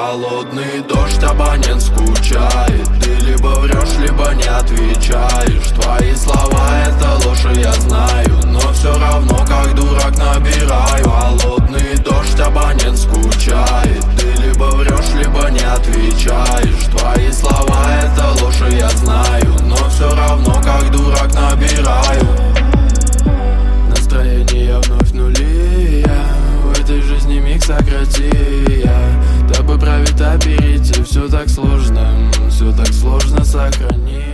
Холодный дождь, абонент скучает. Ты либо врешь, либо не отвечаешь. Твои слова — это ложь, и я знаю, но все равно как дурак набираю. Холодный дождь, абонент скучает. Ты либо врешь, либо не отвечаешь. Твои слова — это ложь, и я знаю, но все равно как дурак набираю. Настроение вновь нули. В этой жизни миг сократи. Тобой правит аперитив. Все так сложно сохранить.